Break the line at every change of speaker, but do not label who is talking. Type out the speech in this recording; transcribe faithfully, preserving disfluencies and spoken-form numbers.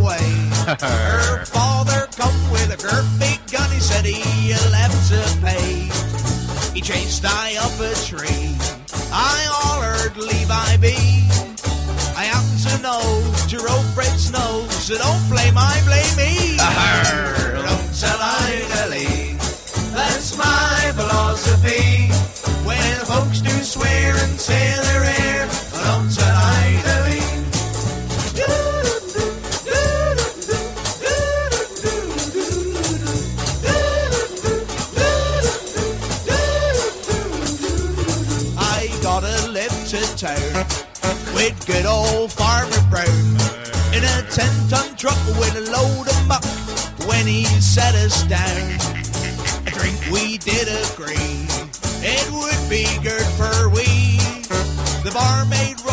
away. Her father come with a great big gun, he said he'll have to pay. He chased I up a tree, I hollered, leave I be. I happen to know Jerome breaks snow, so don't blame I, blame me. Don't tell idly, that's my philosophy. When folks do swear and say they're here, don't tell idly. I gotta live to town with good old Farmer Brown in a ten-ton truck with a load of muck. When he set us down, a drink we did agree it would be good for we. The barmaid